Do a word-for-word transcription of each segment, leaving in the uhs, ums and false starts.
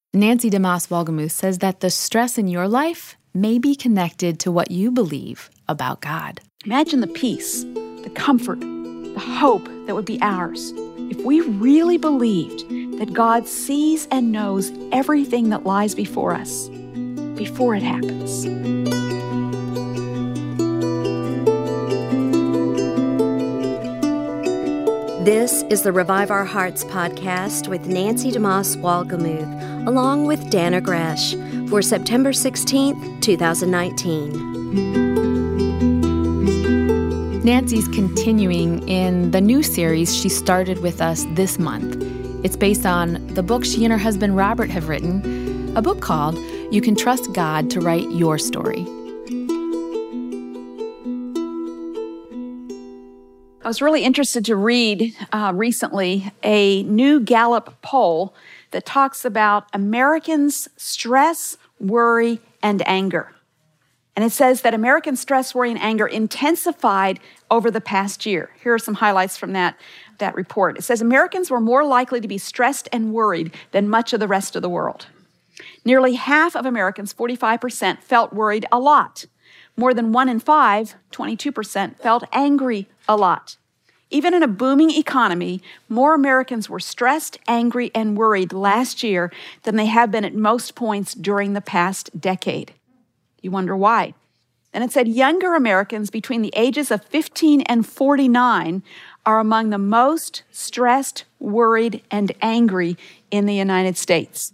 Nancy DeMoss Wolgemuth says that the stress in your life may be connected to what you believe about God. Imagine the peace, the comfort, the hope that would be ours if we really believed that God sees and knows everything that lies before us before it happens. This is the Revive Our Hearts podcast with Nancy DeMoss Wolgemuth, along with Dannah Gresh, for September sixteenth, twenty nineteen. Nancy's continuing in the new series she started with us this month. It's based on the book she and her husband Robert have written, a book called You Can Trust God to Write Your Story. I was really interested to read uh, recently a new Gallup poll that talks about Americans' stress, worry, and anger. And it says that American stress, worry, and anger intensified over the past year. Here are some highlights from that, that report. It says Americans were more likely to be stressed and worried than much of the rest of the world. Nearly half of Americans, forty-five percent, felt worried a lot. More than one in five, twenty-two percent, felt angry a lot. Even in a booming economy, more Americans were stressed, angry, and worried last year than they have been at most points during the past decade. You wonder why. And it said younger Americans between the ages of fifteen and forty-nine are among the most stressed, worried, and angry in the United States.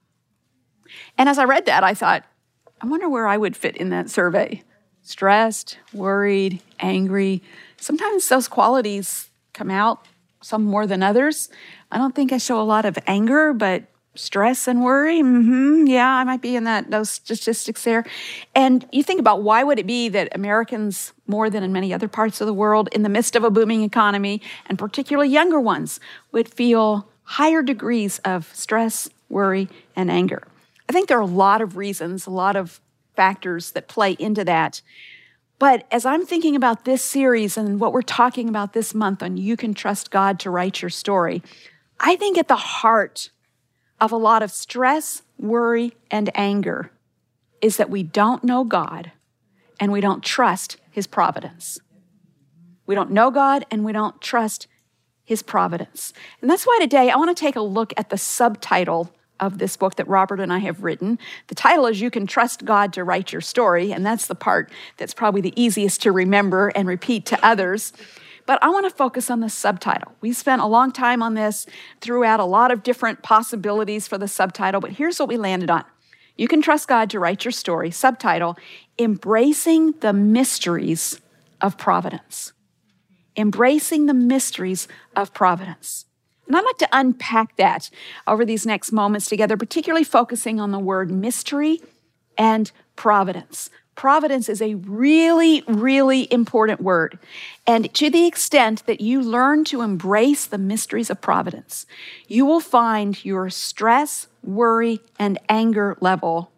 And as I read that, I thought, I wonder where I would fit in that survey. Stressed, worried, angry. Sometimes those qualities come out, some more than others. I don't think I show a lot of anger, but stress and worry, mm-hmm, yeah, I might be in that those statistics there. And you think about why would it be that Americans, more than in many other parts of the world, in the midst of a booming economy, and particularly younger ones, would feel higher degrees of stress, worry, and anger? I think there are a lot of reasons, a lot of factors that play into that. But as I'm thinking about this series and what we're talking about this month on You Can Trust God to Write Your Story, I think at the heart of a lot of stress, worry, and anger is that we don't know God and we don't trust His providence. We don't know God and we don't trust His providence. And that's why today I want to take a look at the subtitle of this book that Robert and I have written. The title is You Can Trust God to Write Your Story, and that's the part that's probably the easiest to remember and repeat to others. But I want to focus on the subtitle. We spent a long time on this, threw out a lot of different possibilities for the subtitle, but here's what we landed on. You Can Trust God to Write Your Story, subtitle, Embracing the Mysteries of Providence. Embracing the Mysteries of Providence. And I'd like to unpack that over these next moments together, particularly focusing on the word mystery and providence. Providence is a really, really important word. And to the extent that you learn to embrace the mysteries of providence, you will find your stress, worry, and anger level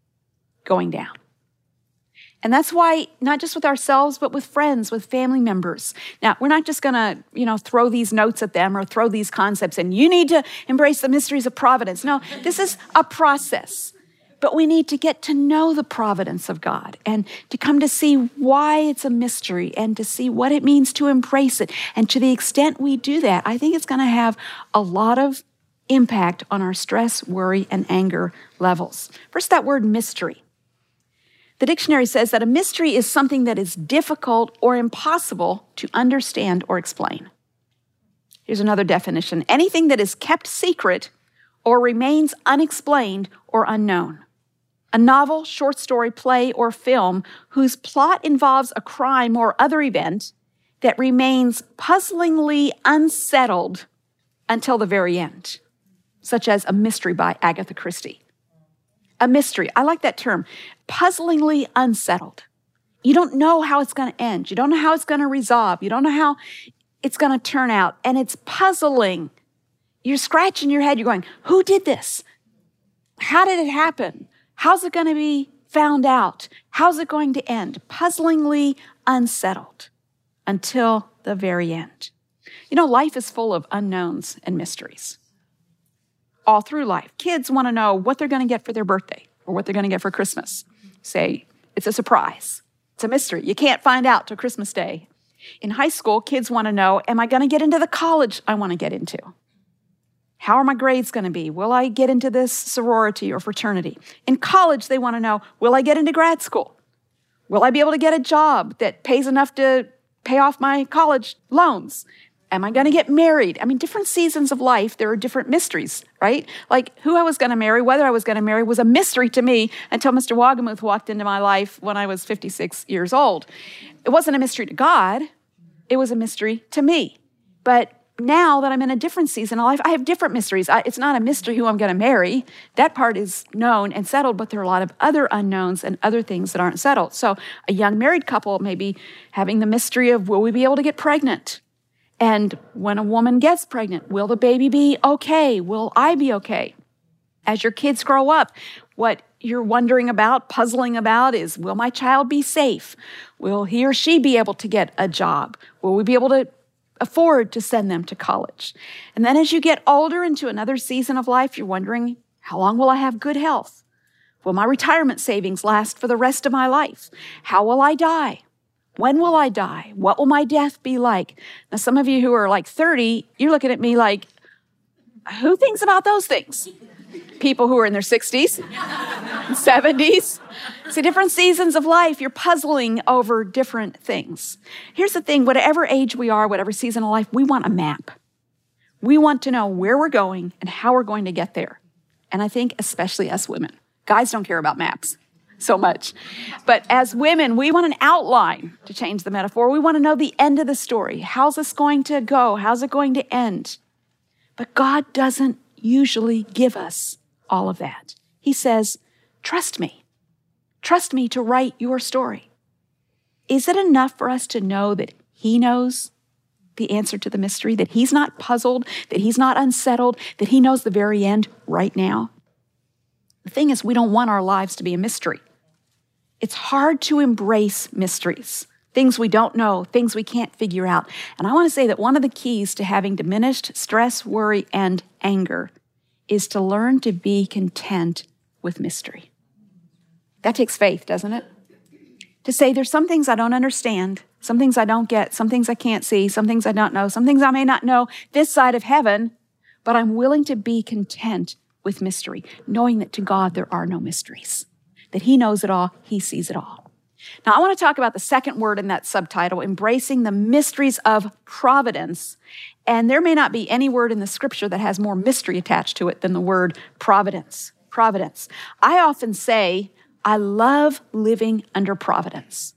going down. And that's why, not just with ourselves, but with friends, with family members. Now, we're not just going to, you know, throw these notes at them or throw these concepts and you need to embrace the mysteries of providence. No, this is a process. But we need to get to know the providence of God and to come to see why it's a mystery and to see what it means to embrace it. And to the extent we do that, I think it's going to have a lot of impact on our stress, worry, and anger levels. First, that word mystery. The dictionary says that a mystery is something that is difficult or impossible to understand or explain. Here's another definition. Anything that is kept secret or remains unexplained or unknown. A novel, short story, play, or film whose plot involves a crime or other event that remains puzzlingly unsettled until the very end, such as A Mystery by Agatha Christie. A mystery, I like that term, puzzlingly unsettled. You don't know how it's going to end. You don't know how it's going to resolve. You don't know how it's going to turn out. And it's puzzling. You're scratching your head. You're going, who did this? How did it happen? How's it going to be found out? How's it going to end? Puzzlingly unsettled until the very end. You know, life is full of unknowns and mysteries. all through life. Kids want to know what they're going to get for their birthday or what they're going to get for Christmas. Say, it's a surprise. It's a mystery. You can't find out till Christmas Day. In high school, kids want to know, am I going to get into the college I want to get into? How are my grades going to be? Will I get into this sorority or fraternity? In college, they want to know, will I get into grad school? Will I be able to get a job that pays enough to pay off my college loans? Am I going to get married? I mean, different seasons of life, there are different mysteries, right? Like who I was going to marry, whether I was going to marry was a mystery to me until Mister Wogemuth walked into my life when I was fifty-six years old. It wasn't a mystery to God. It was a mystery to me. But now that I'm in a different season of life, I have different mysteries. I, it's not a mystery who I'm going to marry. That part is known and settled, but there are a lot of other unknowns and other things that aren't settled. So a young married couple may be having the mystery of, will we be able to get pregnant? And when a woman gets pregnant, will the baby be okay? Will I be okay? As your kids grow up, what you're wondering about, puzzling about is, will my child be safe? Will he or she be able to get a job? Will we be able to afford to send them to college? And then as you get older into another season of life, you're wondering, how long will I have good health? Will my retirement savings last for the rest of my life? How will I die? When will I die? What will my death be like? Now, some of you who are like thirty, you're looking at me like, who thinks about those things? People who are in their sixties, seventies. See, different seasons of life, you're puzzling over different things. Here's the thing, whatever age we are, whatever season of life, we want a map. We want to know where we're going and how we're going to get there. And I think especially us women. Guys don't care about maps so much. But as women, we want an outline, to change the metaphor. We want to know the end of the story. How's this going to go? How's it going to end? But God doesn't usually give us all of that. He says, trust me. Trust me to write your story. Is it enough for us to know that He knows the answer to the mystery, that He's not puzzled, that He's not unsettled, that He knows the very end right now? The thing is, we don't want our lives to be a mystery. It's hard to embrace mysteries, things we don't know, things we can't figure out. And I want to say that one of the keys to having diminished stress, worry, and anger is to learn to be content with mystery. That takes faith, doesn't it? To say there's some things I don't understand, some things I don't get, some things I can't see, some things I don't know, some things I may not know this side of heaven, but I'm willing to be content with mystery, knowing that to God there are no mysteries, that He knows it all, He sees it all. Now, I want to talk about the second word in that subtitle, embracing the mysteries of providence. And there may not be any word in the scripture that has more mystery attached to it than the word providence. Providence. I often say, I love living under providence.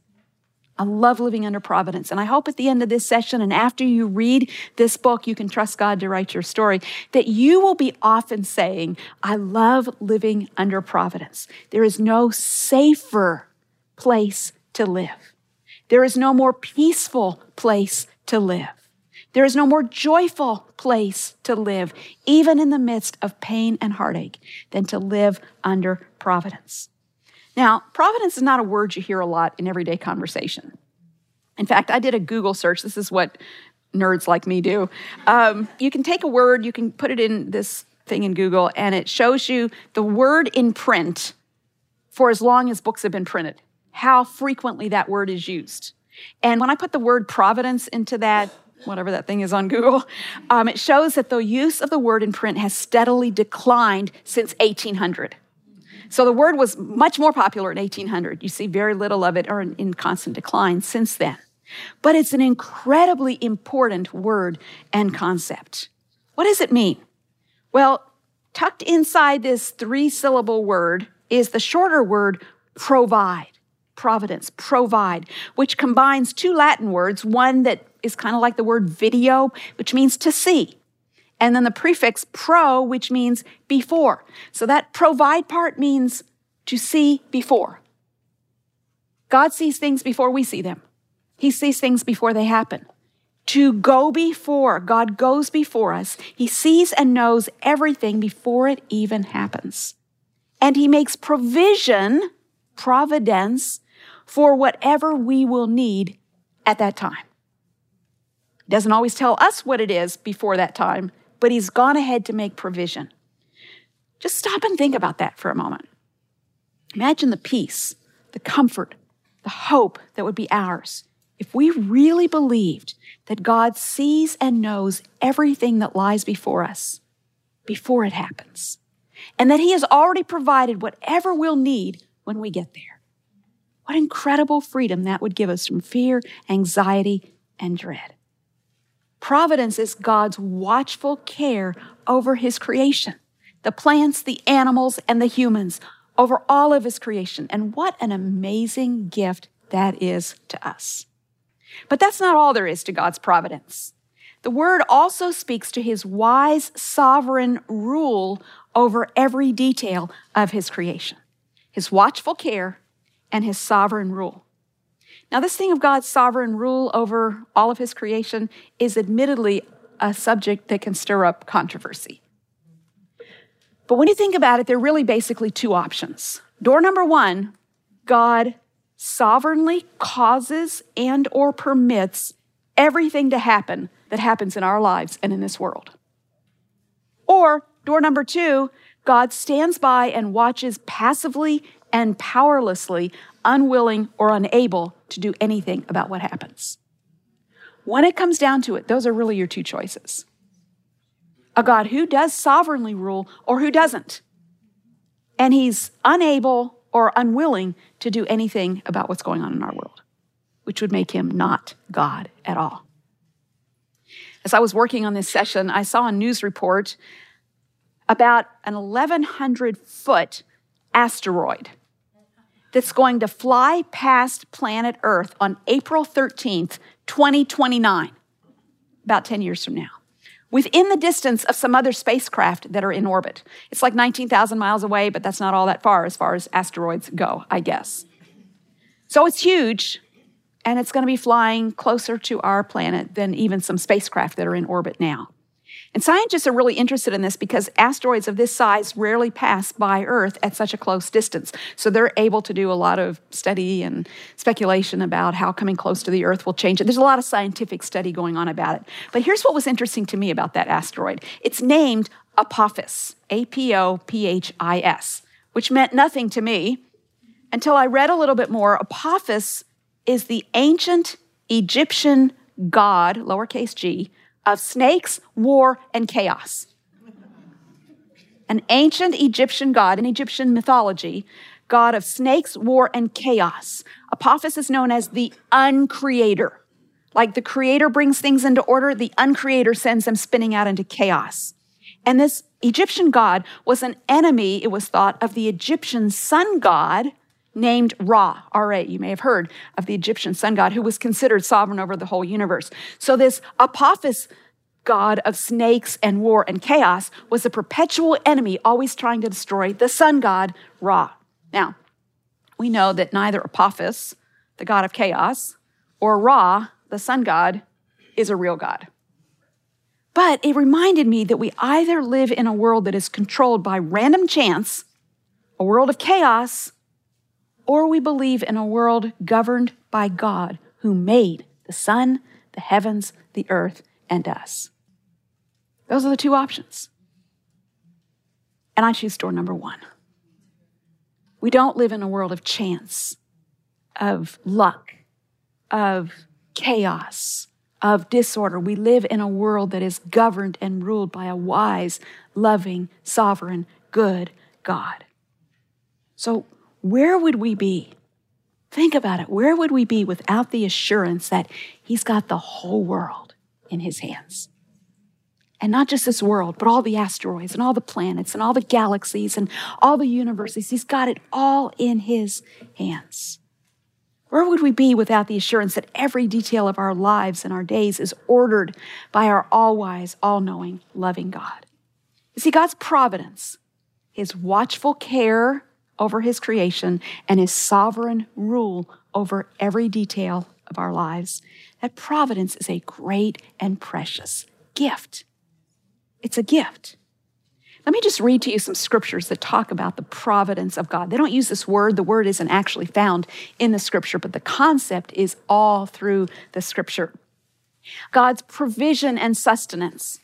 I love living under providence. And I hope at the end of this session and after you read this book, You Can Trust God to Write Your Story, that you will be often saying, I love living under providence. There is no safer place to live. There is no more peaceful place to live. There is no more joyful place to live, even in the midst of pain and heartache, than to live under providence. Now, providence is not a word you hear a lot in everyday conversation. In fact, I did a Google search. This is what nerds like me do. Um, you can take a word, you can put it in this thing in Google, and it shows you the word in print for as long as books have been printed, how frequently that word is used. And when I put the word providence into that, whatever that thing is on Google, um, it shows that the use of the word in print has steadily declined since eighteen hundred. So the word was much more popular in eighteen hundred. You see very little of it or in, in constant decline since then. But it's an incredibly important word and concept. What does it mean? Well, tucked inside this three-syllable word is the shorter word provide, providence, provide, which combines two Latin words, one that is kind of like the word video, which means to see. And then the prefix pro, which means before. So that provide part means to see before. God sees things before we see them. He sees things before they happen. To go before, God goes before us. He sees and knows everything before it even happens. And He makes provision, providence, for whatever we will need at that time. He doesn't always tell us what it is before that time, but He's gone ahead to make provision. Just stop and think about that for a moment. Imagine the peace, the comfort, the hope that would be ours if we really believed that God sees and knows everything that lies before us before it happens, and that He has already provided whatever we'll need when we get there. What incredible freedom that would give us from fear, anxiety, and dread. Providence is God's watchful care over His creation, the plants, the animals, and the humans, over all of His creation. And what an amazing gift that is to us. But that's not all there is to God's providence. The Word also speaks to His wise, sovereign rule over every detail of His creation, His watchful care, and His sovereign rule. Now, this thing of God's sovereign rule over all of His creation is admittedly a subject that can stir up controversy. But when you think about it, there are really basically two options. Door number one, God sovereignly causes and or permits everything to happen that happens in our lives and in this world. Or door number two, God stands by and watches passively and powerlessly, unwilling or unable to do anything about what happens. When it comes down to it, those are really your two choices. A God who does sovereignly rule or who doesn't. And He's unable or unwilling to do anything about what's going on in our world, which would make Him not God at all. As I was working on this session, I saw a news report about an eleven hundred foot asteroid that's going to fly past planet Earth on April thirteenth, twenty twenty-nine, about ten years from now, within the distance of some other spacecraft that are in orbit. It's like nineteen thousand miles away, but that's not all that far as far as asteroids go, I guess. So it's huge, and it's going to be flying closer to our planet than even some spacecraft that are in orbit now. And scientists are really interested in this because asteroids of this size rarely pass by Earth at such a close distance. So they're able to do a lot of study and speculation about how coming close to the Earth will change it. There's a lot of scientific study going on about it. But here's what was interesting to me about that asteroid. It's named Apophis, A P O P H I S, which meant nothing to me until I read a little bit more. Apophis is the ancient Egyptian god, lowercase g, of snakes, war, and chaos. An ancient Egyptian god in Egyptian mythology, god of snakes, war, and chaos. Apophis is known as the uncreator. Like the creator brings things into order, the uncreator sends them spinning out into chaos. And this Egyptian god was an enemy, it was thought, of the Egyptian sun god named Ra, R A. You may have heard of the Egyptian sun god who was considered sovereign over the whole universe. So this Apophis, god of snakes and war and chaos, was a perpetual enemy, always trying to destroy the sun god, Ra. Now, we know that neither Apophis, the god of chaos, or Ra, the sun god, is a real god. But it reminded me that we either live in a world that is controlled by random chance, a world of chaos, or we believe in a world governed by God who made the sun, the heavens, the earth, and us. Those are the two options. And I choose door number one. We don't live in a world of chance, of luck, of chaos, of disorder. We live in a world that is governed and ruled by a wise, loving, sovereign, good God. So where would we be? Think about it. Where would we be without the assurance that He's got the whole world in His hands? And not just this world, but all the asteroids and all the planets and all the galaxies and all the universes. He's got it all in His hands. Where would we be without the assurance that every detail of our lives and our days is ordered by our all-wise, all-knowing, loving God? You see, God's providence, His watchful care over His creation, and His sovereign rule over every detail of our lives, that providence is a great and precious gift. It's a gift. Let me just read to you some scriptures that talk about the providence of God. They don't use this word. The word isn't actually found in the scripture, but the concept is all through the scripture. God's provision and sustenance,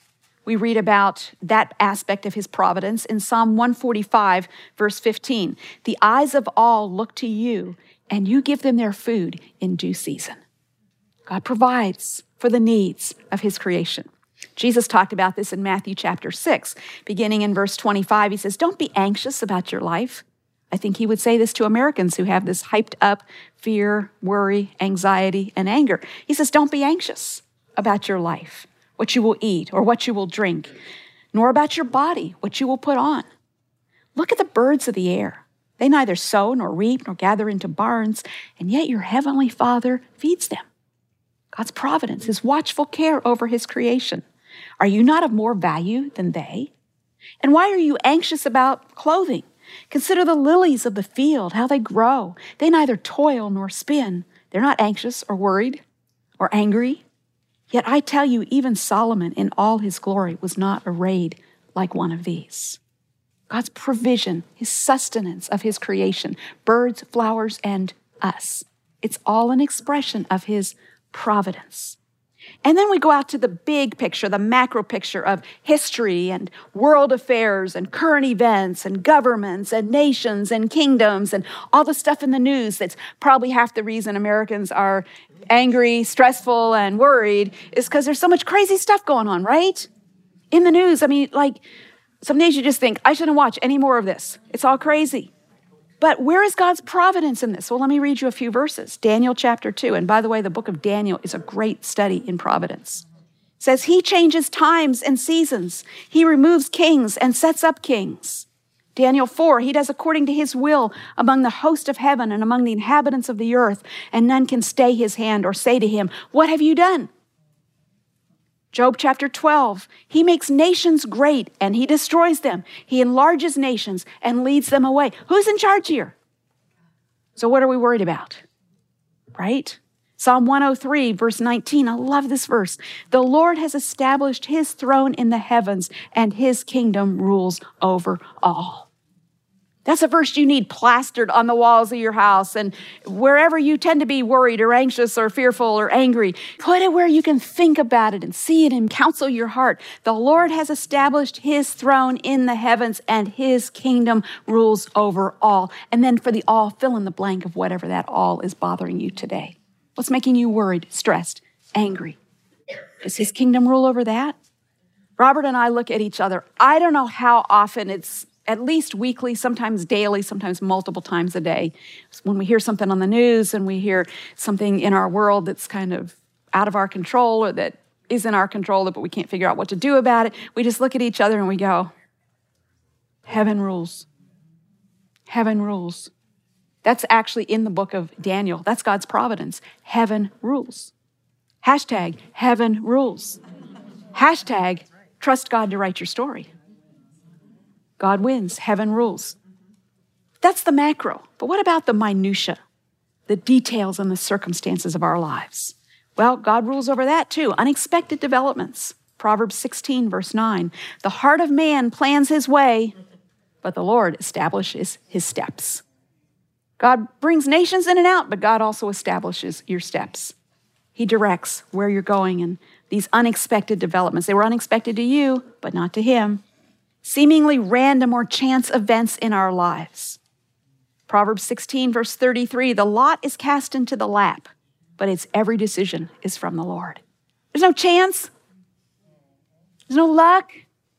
We read about that aspect of his providence in Psalm one forty-five, verse fifteen. The eyes of all look to you, and you give them their food in due season. God provides for the needs of his creation. Jesus talked about this in Matthew chapter six, beginning in verse twenty-five. He says, don't be anxious about your life. I think he would say this to Americans who have this hyped up fear, worry, anxiety, and anger. He says, don't be anxious about your life, what you will eat or what you will drink, nor about your body, what you will put on. Look at the birds of the air. They neither sow nor reap nor gather into barns, and yet your heavenly Father feeds them. God's providence, his watchful care over his creation. Are you not of more value than they? And why are you anxious about clothing? Consider the lilies of the field, how they grow. They neither toil nor spin. They're not anxious or worried or angry. Yet I tell you, even Solomon in all his glory was not arrayed like one of these. God's provision, his sustenance of his creation, birds, flowers, and us. It's all an expression of his providence. And then we go out to the big picture, the macro picture of history and world affairs and current events and governments and nations and kingdoms and all the stuff in the news that's probably half the reason Americans are angry, stressful, and worried is because there's so much crazy stuff going on, right? In the news, I mean, like, some days you just think, I shouldn't watch any more of this. It's all crazy. But where is God's providence in this? Well, let me read you a few verses. Daniel chapter two. And by the way, the book of Daniel is a great study in providence. It says, he changes times and seasons. He removes kings and sets up kings. Daniel four, he does according to his will among the host of heaven and among the inhabitants of the earth, and none can stay his hand or say to him, what have you done? Job chapter twelve, he makes nations great and he destroys them. He enlarges nations and leads them away. Who's in charge here? So what are we worried about? Right? Psalm one oh three, verse nineteen, I love this verse. The Lord has established his throne in the heavens and his kingdom rules over all. That's a verse you need plastered on the walls of your house and wherever you tend to be worried or anxious or fearful or angry. Put it where you can think about it and see it and counsel your heart. The Lord has established his throne in the heavens and his kingdom rules over all. And then for the all, fill in the blank of whatever that all is bothering you today. What's making you worried, stressed, angry? Does his kingdom rule over that? Robert and I look at each other. I don't know how often it's at least weekly, sometimes daily, sometimes multiple times a day. When we hear something on the news and we hear something in our world that's kind of out of our control or that is in our control, but we can't figure out what to do about it, we just look at each other and we go, heaven rules. Heaven rules. That's actually in the book of Daniel. That's God's providence. Heaven rules. Hashtag heaven rules. Hashtag trust God to write your story. God wins, heaven rules. That's the macro. But what about the minutia, the details and the circumstances of our lives? Well, God rules over that too. Unexpected developments. Proverbs sixteen, verse nine. The heart of man plans his way, but the Lord establishes his steps. God brings nations in and out, but God also establishes your steps. He directs where you're going and these unexpected developments. They were unexpected to you, but not to him. Seemingly random or chance events in our lives. Proverbs sixteen, verse thirty-three, the lot is cast into the lap, but its every decision is from the Lord. There's no chance. There's no luck.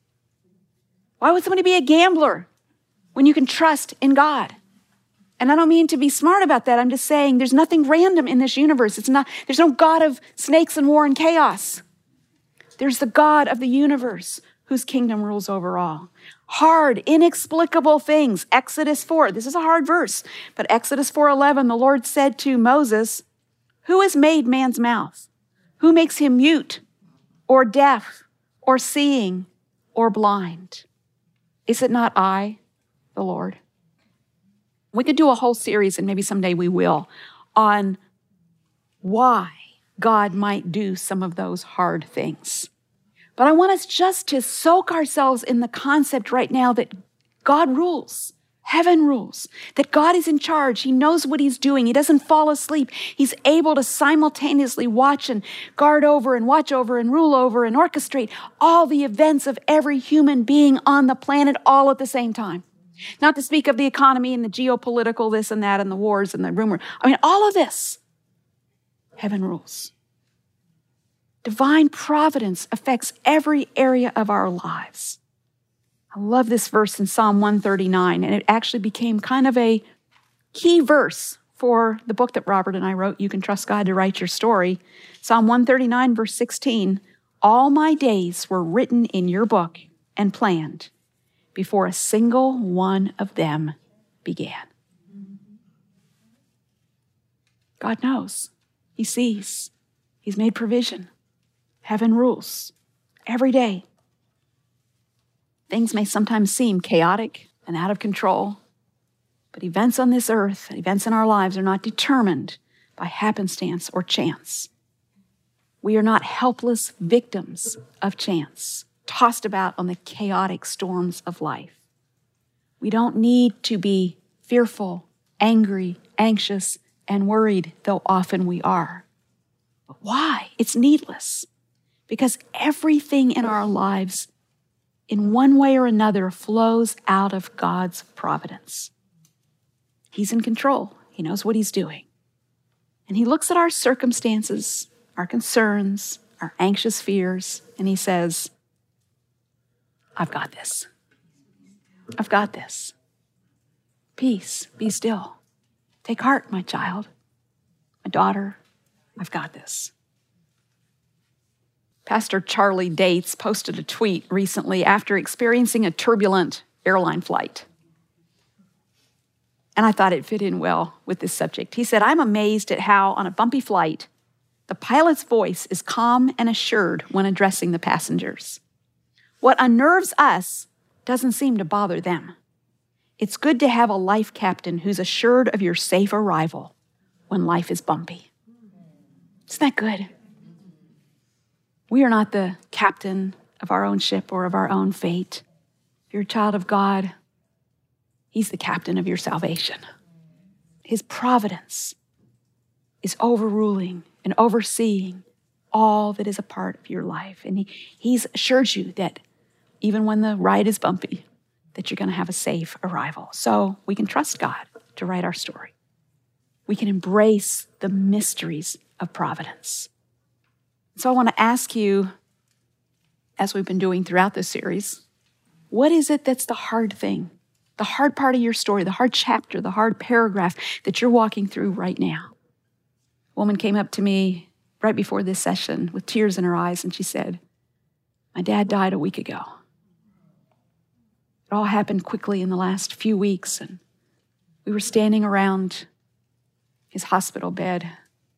Why would somebody be a gambler when you can trust in God? And I don't mean to be smart about that. I'm just saying there's nothing random in this universe. It's not, there's no God of snakes and war and chaos. There's the God of the universe whose kingdom rules over all. Hard, inexplicable things. Exodus four, this is a hard verse, but Exodus four eleven, the Lord said to Moses, who has made man's mouth? Who makes him mute or deaf or seeing or blind? Is it not I, the Lord? We could do a whole series, and maybe someday we will, on why God might do some of those hard things. But I want us just to soak ourselves in the concept right now that God rules. Heaven rules, that God is in charge. He knows what he's doing. He doesn't fall asleep. He's able to simultaneously watch and guard over and watch over and rule over and orchestrate all the events of every human being on the planet all at the same time. Not to speak of the economy and the geopolitical this and that and the wars and the rumor. I mean, all of this, heaven rules. Divine providence affects every area of our lives. I love this verse in Psalm one thirty-nine, and it actually became kind of a key verse for the book that Robert and I wrote, You Can Trust God to Write Your Story. Psalm one thirty-nine, verse sixteen, all my days were written in your book and planned before a single one of them began. God knows. He sees. He's made provision. Heaven rules every day. Things may sometimes seem chaotic and out of control, but events on this earth, events in our lives are not determined by happenstance or chance. We are not helpless victims of chance, tossed about on the chaotic storms of life. We don't need to be fearful, angry, anxious, and worried, though often we are. But why? It's needless, because everything in our lives in one way or another flows out of God's providence. He's in control. He knows what he's doing. And he looks at our circumstances, our concerns, our anxious fears, and he says, I've got this. I've got this. Peace, be still. Take heart, my child, my daughter, I've got this. Pastor Charlie Dates posted a tweet recently after experiencing a turbulent airline flight. And I thought it fit in well with this subject. He said, I'm amazed at how, on a bumpy flight, the pilot's voice is calm and assured when addressing the passengers. What unnerves us doesn't seem to bother them. It's good to have a life captain who's assured of your safe arrival when life is bumpy. Isn't that good? We are not the captain of our own ship or of our own fate. If you're a child of God, he's the captain of your salvation. His providence is overruling and overseeing all that is a part of your life. And he, he's assured you that even when the ride is bumpy, that you're going to have a safe arrival. So we can trust God to write our story. We can embrace the mysteries of providence. So I want to ask you, as we've been doing throughout this series, what is it that's the hard thing, the hard part of your story, the hard chapter, the hard paragraph that you're walking through right now? A woman came up to me right before this session with tears in her eyes, and she said, my dad died a week ago. It all happened quickly in the last few weeks, and we were standing around his hospital bed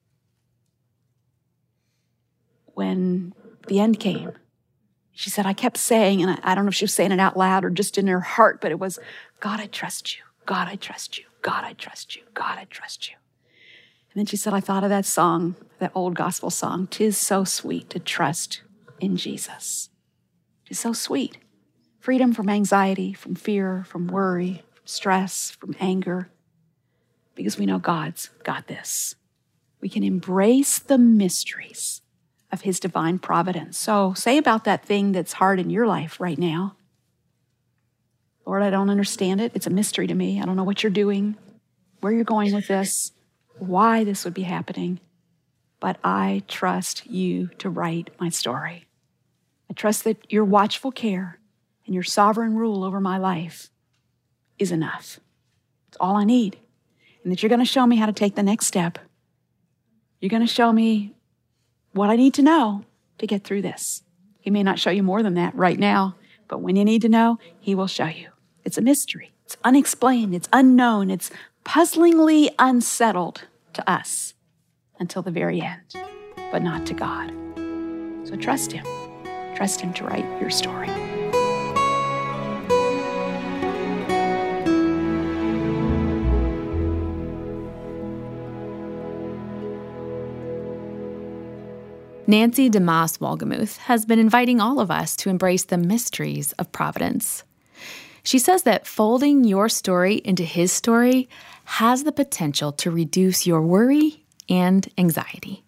when the end came. She said, I kept saying, and I, I don't know if she was saying it out loud or just in her heart, but it was, God, I trust you. God, I trust you. God, I trust you. God, I trust you. And then she said, I thought of that song, that old gospel song, 'Tis so sweet to trust in Jesus. It's so sweet. Freedom from anxiety, from fear, from worry, from stress, from anger, because we know God's got this. We can embrace the mysteries of his divine providence. So say about that thing that's hard in your life right now, Lord, I don't understand it. It's a mystery to me. I don't know what you're doing, where you're going with this, why this would be happening, but I trust you to write my story. I trust that your watchful care and your sovereign rule over my life is enough. It's all I need. And that you're going to show me how to take the next step. You're going to show me what I need to know to get through this. He may not show you more than that right now, but when you need to know, he will show you. It's a mystery. It's unexplained. It's unknown. It's puzzlingly unsettled to us until the very end, but not to God. So trust him. Trust him to write your story. Nancy DeMoss Wolgemuth has been inviting all of us to embrace the mysteries of providence. She says that folding your story into his story has the potential to reduce your worry and anxiety.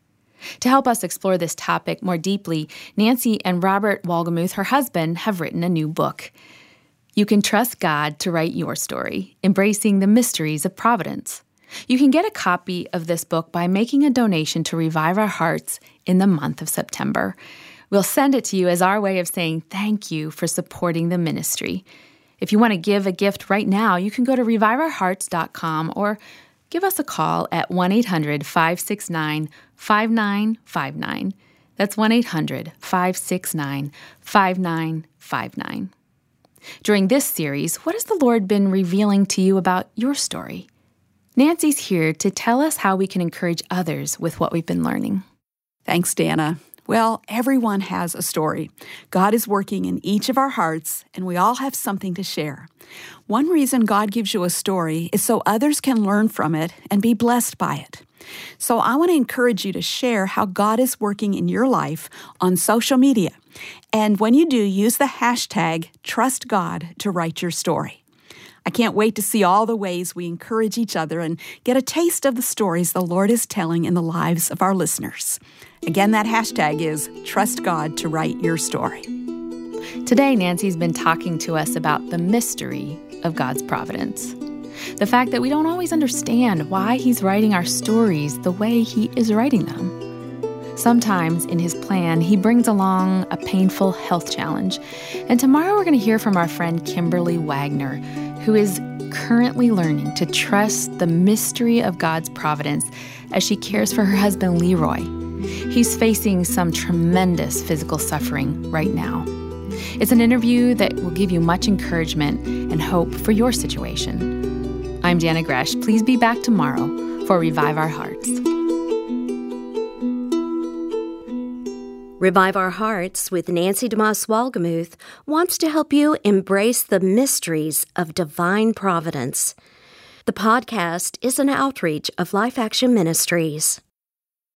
To help us explore this topic more deeply, Nancy and Robert Wolgemuth, her husband, have written a new book. You Can Trust God to Write Your Story, Embracing the Mysteries of Providence. You can get a copy of this book by making a donation to Revive Our Hearts in the month of September. We'll send it to you as our way of saying thank you for supporting the ministry. If you want to give a gift right now, you can go to revive our hearts dot com or give us a call at one eight hundred, five six nine, five nine five nine. That's one eight hundred, five six nine, five nine five nine. During this series, what has the Lord been revealing to you about your story? Nancy's here to tell us how we can encourage others with what we've been learning. Thanks, Dana. Well, everyone has a story. God is working in each of our hearts, and we all have something to share. One reason God gives you a story is so others can learn from it and be blessed by it. So I want to encourage you to share how God is working in your life on social media. And when you do, use the hashtag TrustGod to write your story. I can't wait to see all the ways we encourage each other and get a taste of the stories the Lord is telling in the lives of our listeners. Again, that hashtag is Trust God to Write Your Story. Today, Nancy's been talking to us about the mystery of God's providence. The fact that we don't always understand why He's writing our stories the way He is writing them. Sometimes in His plan, He brings along a painful health challenge. And tomorrow we're going to hear from our friend Kimberly Wagner, who is currently learning to trust the mystery of God's providence as she cares for her husband Leroy. He's facing some tremendous physical suffering right now. It's an interview that will give you much encouragement and hope for your situation. I'm Dana Gresh. Please be back tomorrow for Revive Our Hearts. Revive Our Hearts with Nancy DeMoss Wolgemuth wants to help you embrace the mysteries of divine providence. The podcast is an outreach of Life Action Ministries.